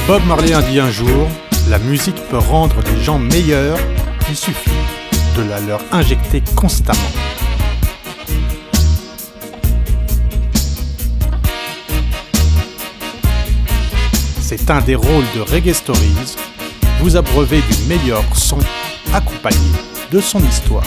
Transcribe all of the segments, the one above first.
Bob Marley a dit un jour, la musique peut rendre les gens meilleurs, il suffit de la leur injecter constamment. C'est un des rôles de Reggae Stories, vous abreuver du meilleur son accompagné de son histoire.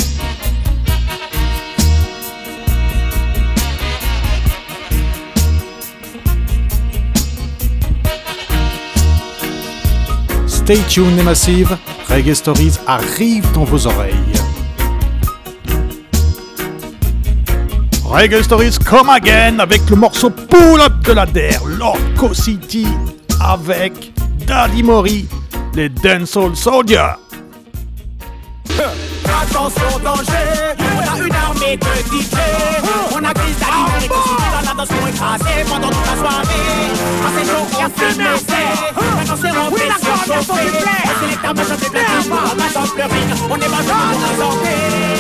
Stay tuned les massives, Reggae Stories arrive dans vos oreilles. Reggae Stories come again avec le morceau Pull Up de la DER, Loco City avec Daddy Mori, les Dancehall Soldiers. Attention danger, on a une armée de DJ. On a Chris Daddy Mori qui suit dans la danse pour écraser pendant toute la soirée. À ces jours on fait mercer, maintenant c'est rempli surchauffé. C'est les tables chantent les platines, on va chanter le ring, on est pas venu pour présenter.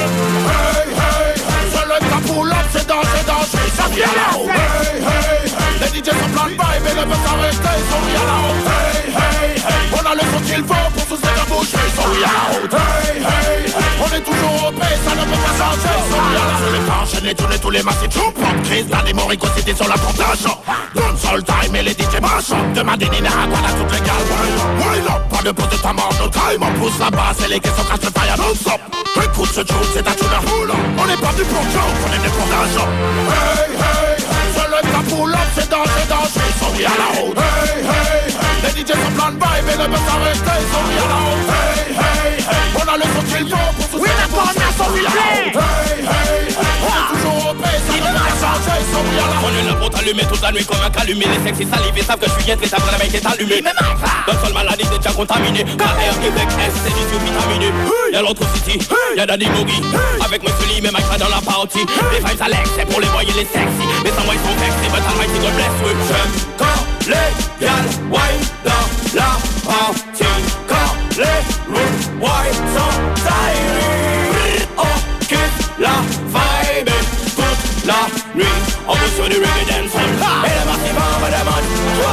Hey hey, je le tape pull up, c'est danger, ça vient là-haut. Hey hey, les DJ sont plein de vibes et ne peuvent s'arrêter, ils sont mis à la haute. Hey hey, on a le son qu'il faut pour tous les faire bouger, ils sont mis à la haute. Hey hey, on est toujours au paix, ça ne peut pas changer, ils sont mis à la haute. Je l'ai pas enchaîné, tourner tous les massifs, tout prendre crise, là des Morico c'était sur la plantation. Dancehall time et les DJ marchands, de Madinina à Guada, toutes les gales. Wine up, pas de pause de temps mort, no time, on pousse la basse et les caissons crachent le fire non-stop. Écoute ce tune, c'est un tuner roulant, on n'est pas venu pour joke, on est venu pour l'argent. Hey hey, je le tape pull up, c'est danger, ils sont mis à la haute. Hey hey, les DJ sont plein de vibes et ne peuvent s'arrêter, ils sont mis à la haute. Hey hey, on a le son qu'il faut pour tous ces gens, ils sont mis à la haute. Hey hey, on est toujours au paix, ça ne peut pas changer, ils sont mis à la haute. On est là pour t'allumer toute la nuit comme un calumet. Les sexy salivés savent que je suis intraitable, la mec est allumé. D'un seul maladie c'est déjà contaminé. KR, Québec, S, c'est du vitaminé. Y'a l'autre city, y'a Daddy Mogi. Avec Monsieur Lee, même Mike dans la partie. Les vibes Alex, c'est pour les boys et les sexy. Les sans moi ils sont vexés, but Almighty God bless we. J'aime quand les gals wine dans la partie. Quand les rude boys sont taillés. On quitte la vibe toute la nuit. On veut sur du reggae dancehall. Et le massif en demande.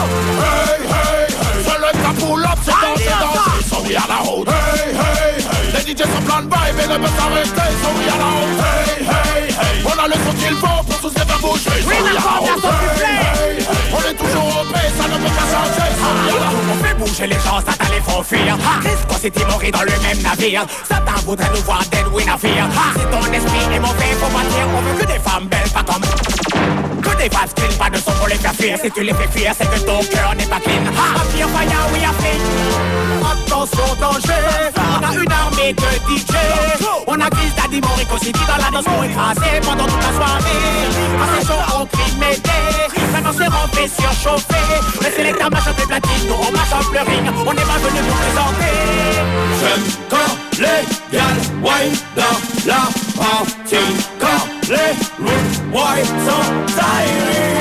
Hey hey, je le tape pull up, c'est danger, ils sont mis à la haute. Hey hey, les DJ sont plein de vibes et ne peuvent s'arrêter, ils sont mis à la haute. Hey hey, on a le son qu'il faut pour tous les faire bouger, ils sont mis à la haute. Hey hey, on est toujours au paix, ça ne peut pas changer, ils sont mis à la haute. On fait bouger les gens, ça t'allait faut fuir. Chris City mourir dans le même navire. Satan voudrait nous voir dead win à fear. Si ton esprit est mauvais, faut pas dire. On veut que des femmes belles, pas comme que des vibes clean, pas de son pour les faire fuir. Si tu les fais fuir, c'est que ton cœur n'est pas clean. Fire, fire, we are free. Attention danger, on a une armée de DJ. On a Chris Daddy Morico City dans la danse pour écraser pendant toute la soirée. À ces jours on crie m'aider. Maintenant c'est rempli surchauffé. Les sélecteurs mâchent les platines, nous on mâche le ring. On n'est pas venu pour présenter. J'aime quand les gals wine dans la partie. Quand les rude boys sont taillés.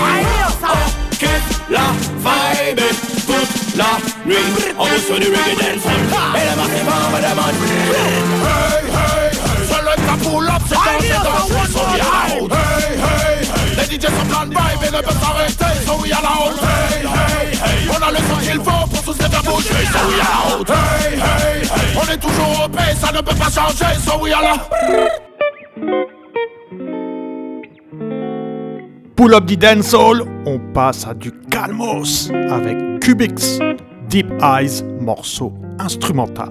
On quitte la vibe toute la nuit. On veut sur du reggae dancehall. Et le massif en demande. Hey hey, je le tape pull up, c'est danger, ils sont mis à la haute. Hey hey, les DJ sont plein de vibes et ne peuvent s'arrêter, ils sont mis à la haute. Hey hey, on a le son qu'il faut pour tous les faire bouger, ils sont mis à la haute. Hey hey, on est toujours au paix, ça ne peut pas changer, ils sont mis à la haute. Pull Up the Dancehall, on passe à du calmos avec Cubix, Deep Eyes, morceau instrumental.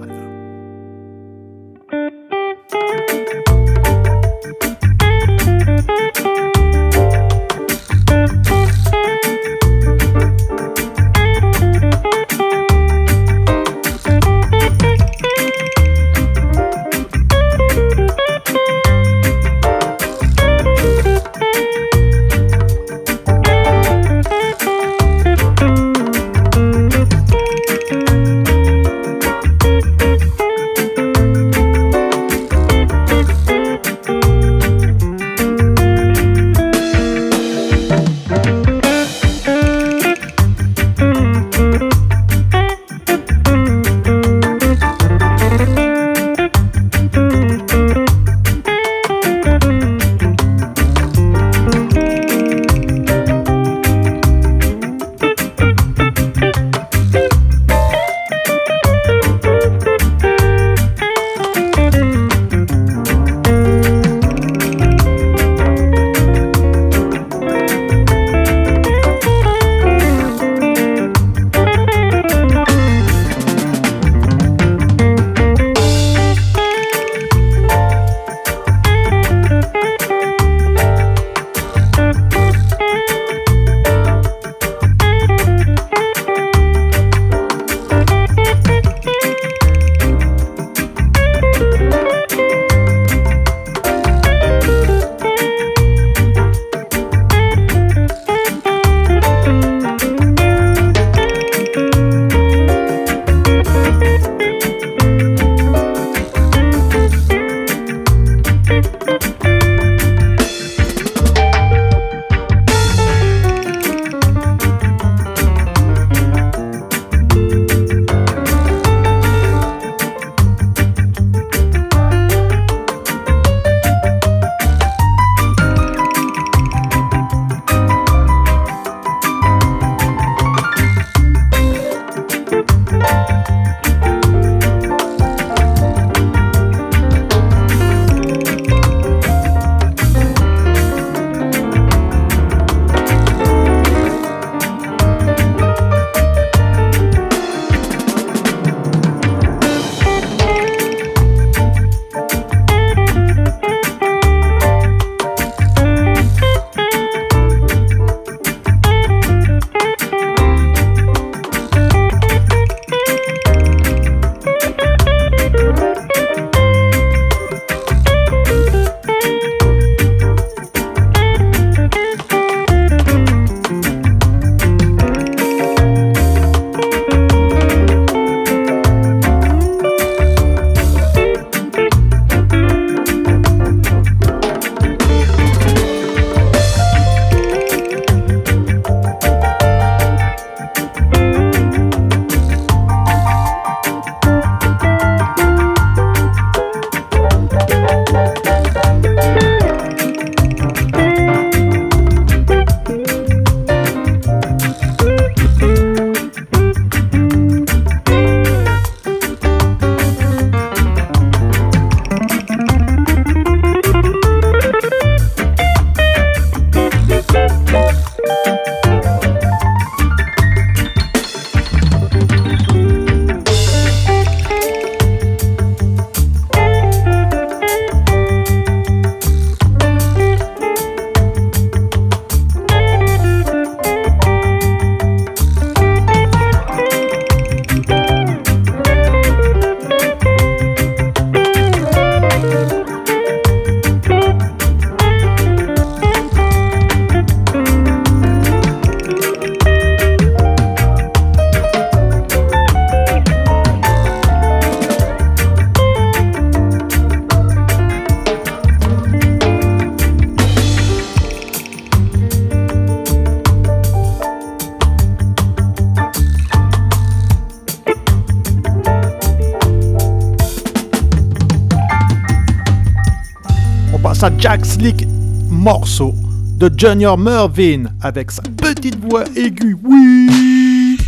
place à Jack Slick, morceau de Junior Murvin avec sa petite voix aiguë. Oui!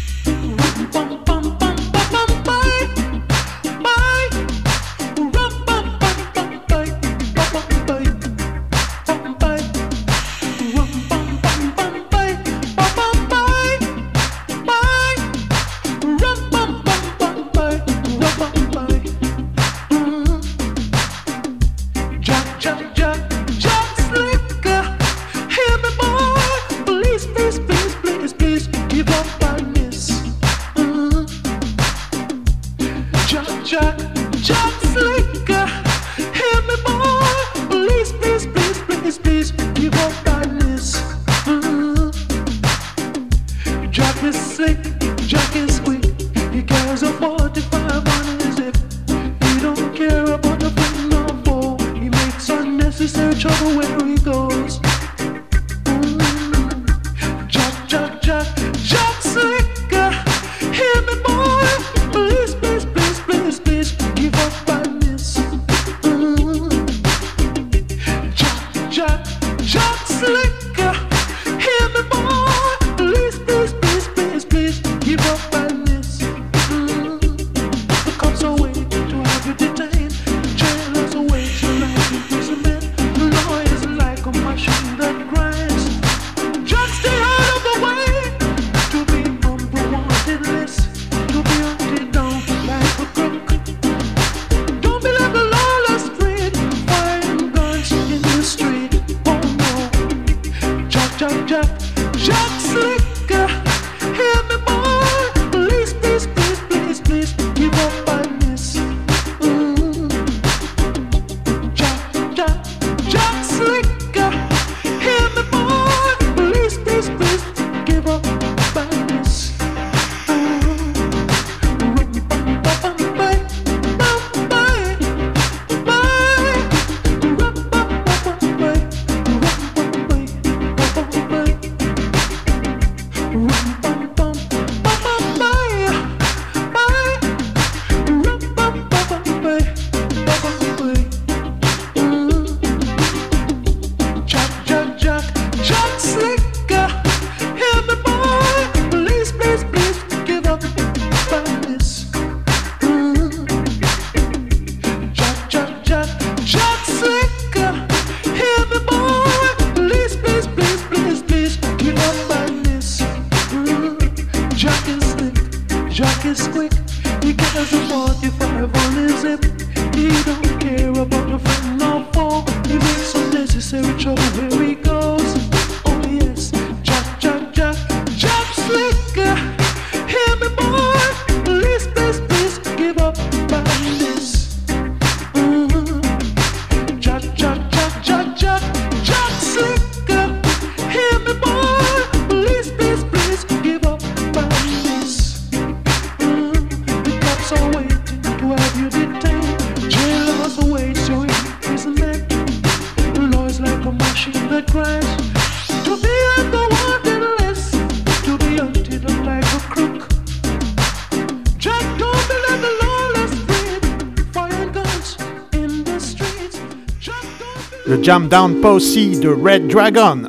Le Jam Down Posse de Red Dragon.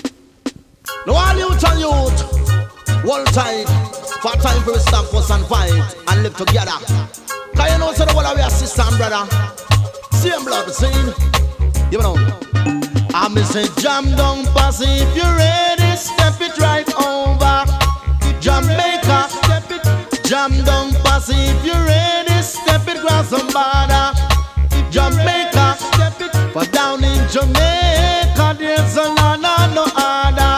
Now all youth and youth, hold tight. For time for we stop us and fight and live together. Cause you know so the whole of we are sister and brother. Same blood scene. You know. I me say Jam Down Posse, if you're ready, step it right over. Jamaica, step it. Jam Down Posse, if you're ready, step it across some border. Jamaica, step it. For down in Jamaica, there's a lot of no order.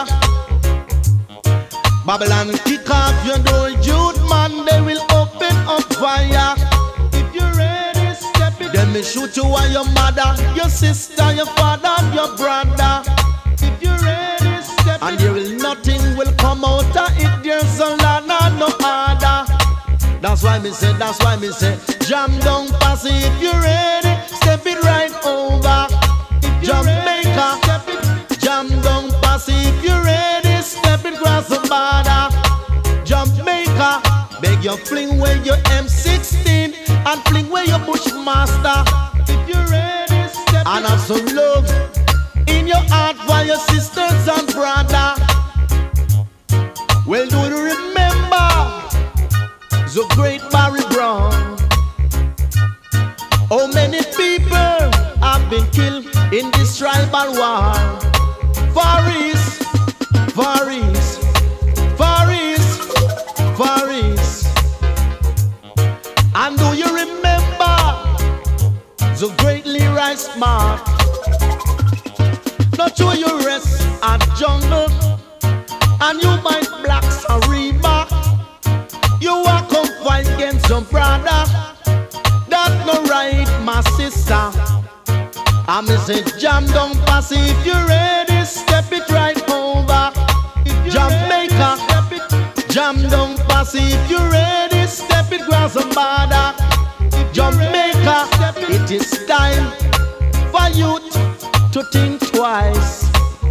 Babylon kick off your door, youth man, they will open up fire. If you're ready, step it. Then me shoot you and your mother, your sister, your father, and your brother. If you're ready, step and it. And there will nothing will come out of it. There's a lot of no order. That's why me say, Jam Down Posse, if you're ready, step it right over. If Jamaica, step it. Jam Down Posse, if you're ready, step it across the border. Jamaica, beg you fling away your M16 and fling away your Bushmaster. If you're ready, step it. and have some love in your heart for your sisters and brother. Well, do you remember the great Barry Brown? How many people have been killed in this tribal war? Far East, Far East, Far East, Far East. And do you remember the great Leroy Smart? Not sure you rest at jungle and you might blacks a Reebok. You are come fight against some brother. That's no right, my sister. I'm say jam down pass if you ready, step it right over. Jamaica, jam down pass if you ready, step it grab some border. Jamaica, it is time for you to think twice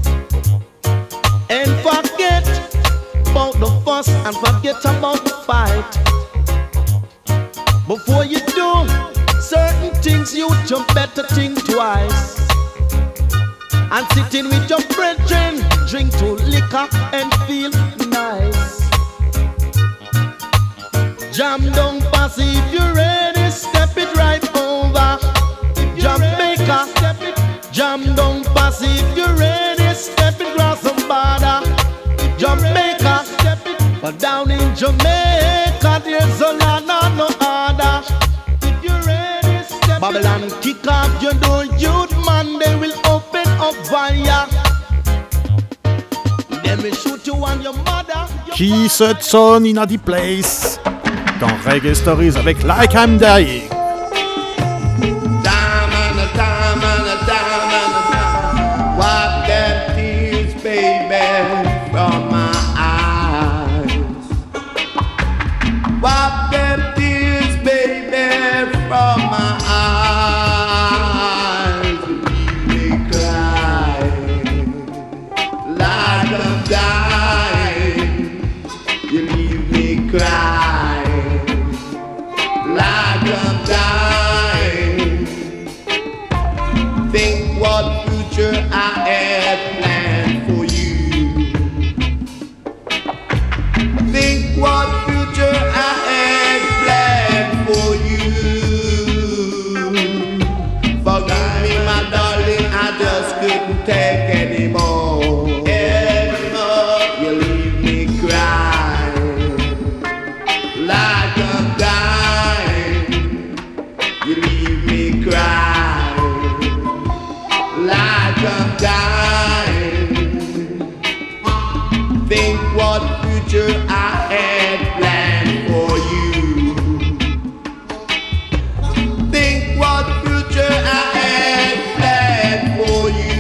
and forget about the fuss and forget about the fight. Before you do certain things, you just better think twice. And sitting with your brethren, drink to liquor and feel nice. Jam down pass if you're ready, step it right over. Jamaica, jam down pass if you're ready, step it across some border. Jamaica, but down in Jamaica there's a lot of no order. If you're ready, step Babylon kick off your door, youth man, they will open up fire. Then we shoot you on your mother. Keith Hudson in the place dans Reggae Stories avec Like I'm Dying. Wipe them tears, baby, from my eyes. Wipe them tears, baby, from my eyes. You leave me crying like I'm dying. You leave me crying like I'm dying. Think what future I have planned for you. Think what future I have planned for you. Forgive me, my darling, I just couldn't take anymore. You leave me crying like I'm dying. You leave me crying like I'm dying. Think what future I had planned for you. Think what future I had planned for you.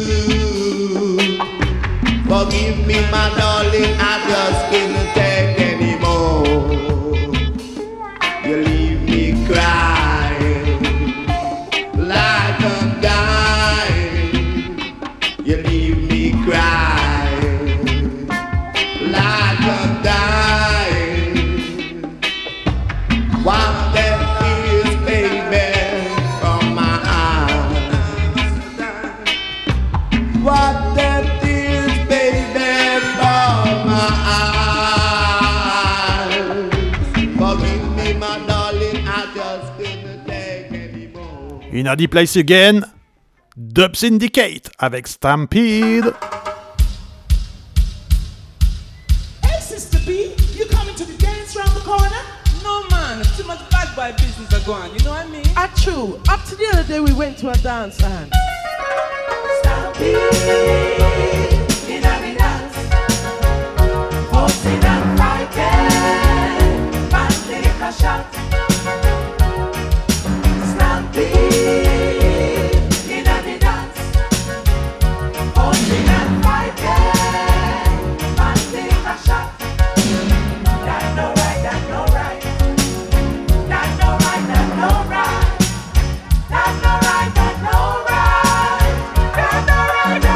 Forgive me, my darling, I just couldn't take anymore. You leave me crying like I'm dying. You leave me crying like I'm dying. Wipe them tears, baby, from my eyes. Wipe them tears, baby, from my eyes. Forgive me, my darling, I just couldn't take anymore. In the place again, Dub Syndicate avec Stampede. Hey, Sister B, you coming to the dance round the corner? No man, too much bad boy business are going, you know what I mean? True. Up to the other day we went to a dance and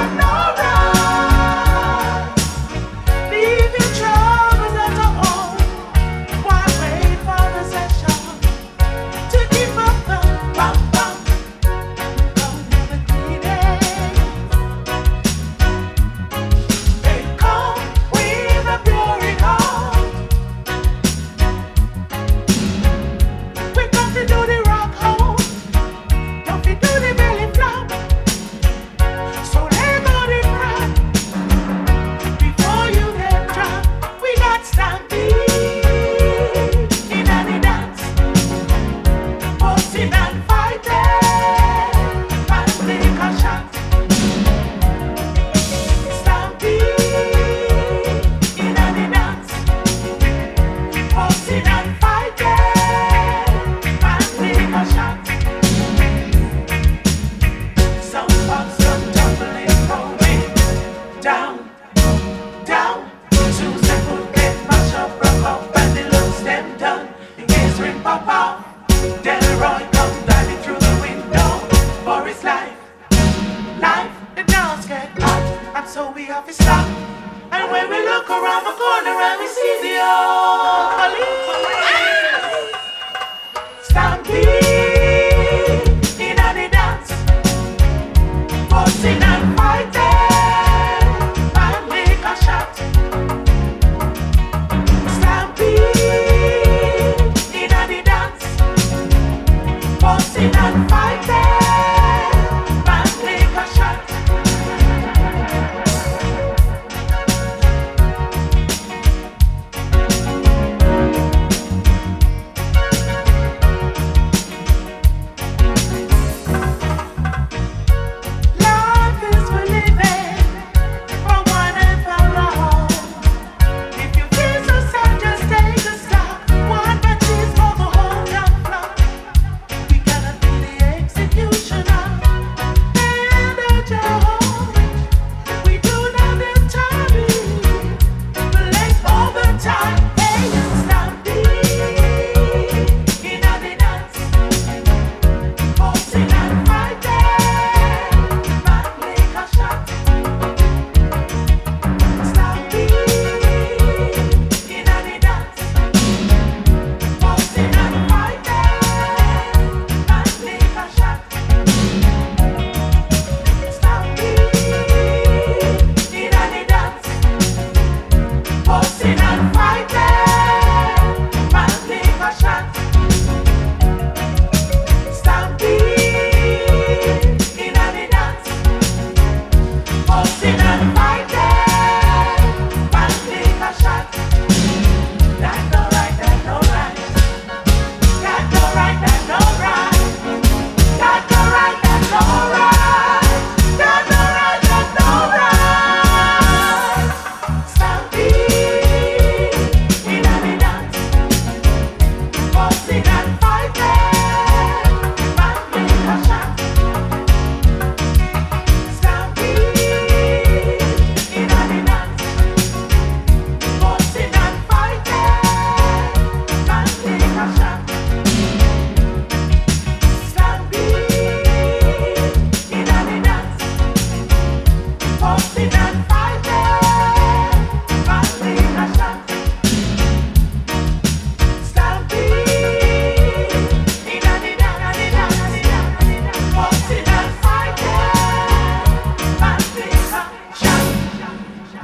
Leave your troubles at home.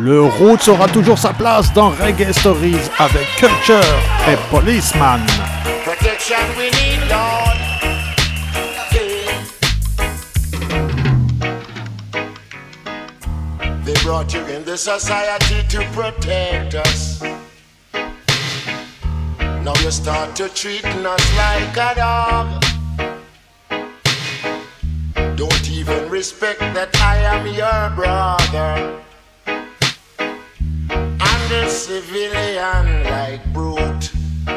Le roots aura toujours sa place dans Reggae Stories avec Culture et Policeman. Protection we need, Lord. They brought you in the society to protect us. Now you start to treating us like a dog. Don't even respect that I am your brother. I'm the civilian like brute.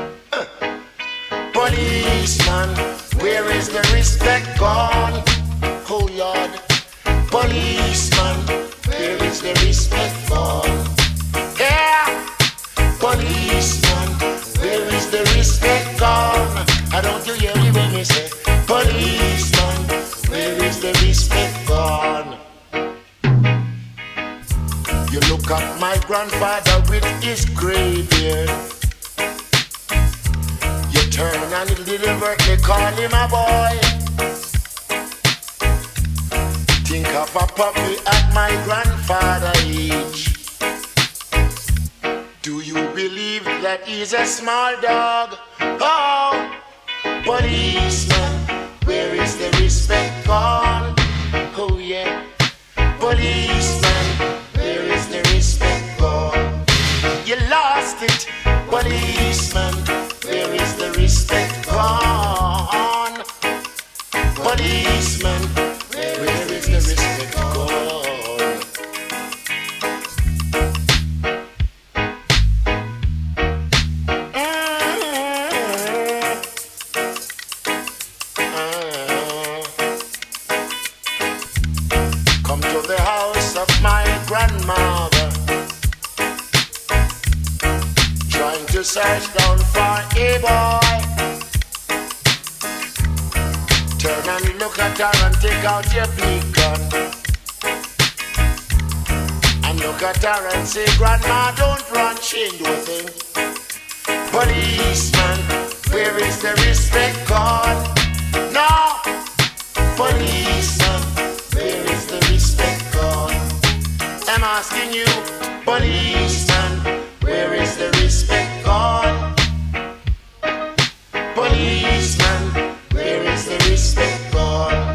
Policeman, where is the respect gone? Oh Lord, policeman, where is the respect gone? Yeah, policeman, where is the respect gone? I don't you hear me when me say, policeman, where is the respect gone? You look at my grandfather with his gray beard. You turn and it didn't work, they call him a boy. Think of a puppy at my grandfather's age. Do you believe that he's a small dog? Oh, policeman, where is the respect gone? Oh yeah, policeman, where is the respect gone? You lost it, policeman, where is the respect gone? Policeman, where is the respect gone? Come to the house of my grandmother, trying to search down for a boy. Turn and look at her and take out your big gun, and look at her and say, Grandma, don't run, she ain't do a thing. Policeman, where is the respect gone? No, policeman, where is the respect gone? I'm asking you, policeman, where is the respect gone? Policeman, where is the respect gone?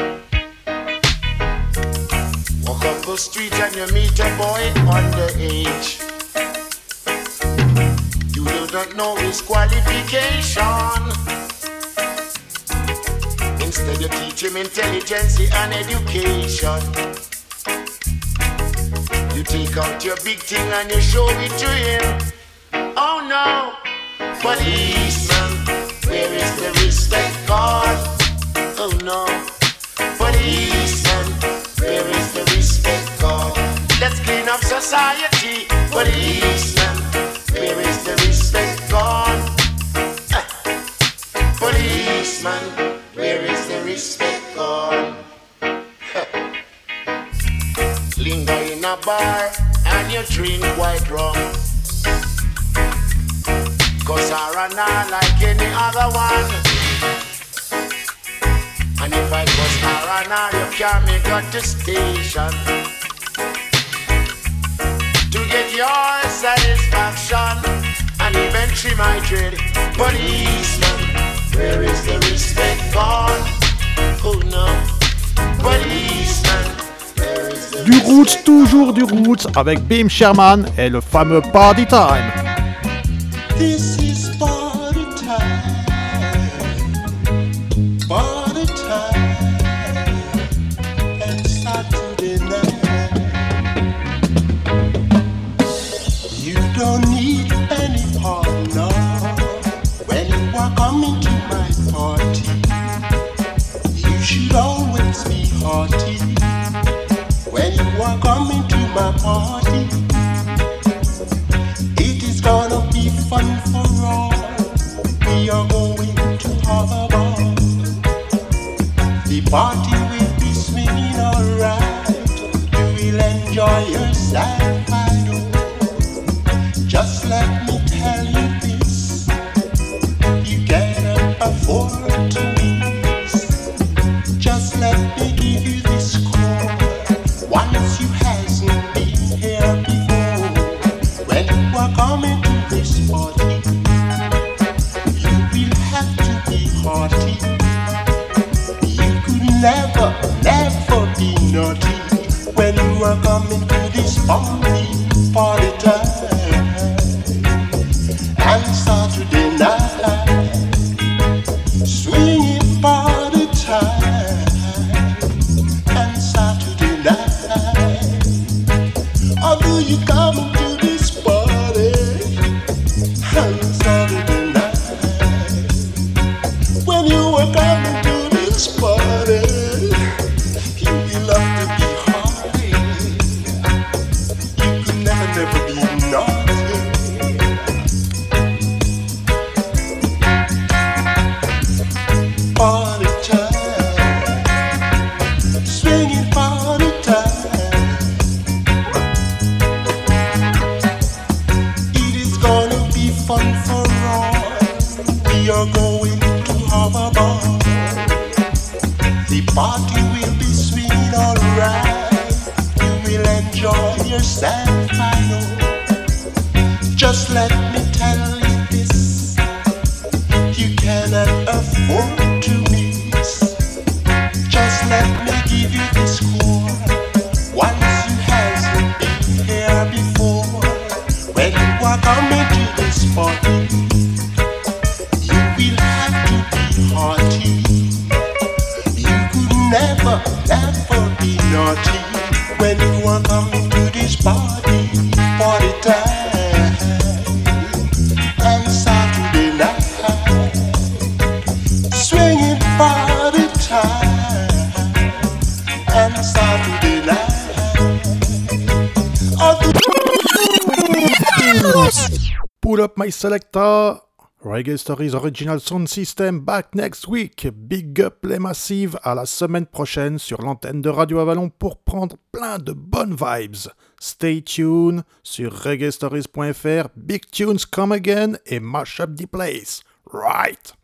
Walk up the street and you meet a boy underage. You do not know his qualification. Instead you teach him intelligence and education. You take out your big thing and you show it to him. Oh no, policeman, where is the respect gone? Oh no, policeman, where is the respect gone? Let's clean up society, policeman, where is the respect gone? Policeman, where is the respect gone? Linger in a bar and you drink white rum, cause R&R like any other one. And if I cause R&R, you can't make it to station to get your satisfaction and eventually my dread. Policeman, where is the respect gone? Oh no, policeman. Du roots, toujours du roots avec Bim Sherman et le fameux Party Time. This is party time, and Saturday night. You don't need any partner when you are coming to my party. You should always be hearty when you are coming to my party. It is gonna be fun for all. We are going to have a ball. The party will be swinging alright. You will enjoy yourself, I know. Just let me tell you this, you cannot afford to miss. Just let me give you this call. Once you hasn't been here before. Saturday night. When you were coming to this party, you love to be haughty. You could never be naughty. Party time, swinging party time. It is gonna be fun for all. We are going to have a ball. The party will be sweet, alright. You will enjoy yourself, I know. Just let me tell you this, you cannot afford to miss. Just let me give you this score. Once you hasn't been here before, when you are coming to this party, you will have to be hearty. You could never, ever be naughty when you are coming to this party. Party time and Saturday night, swinging party time and Saturday night. Pull up my selector. Reggae Stories Original Sound System back next week. Big up les massives, à la semaine prochaine sur l'antenne de Radio Avalon pour prendre plein de bonnes vibes. Stay tuned sur reggaestories.fr. Big tunes come again et mash up the place. Right.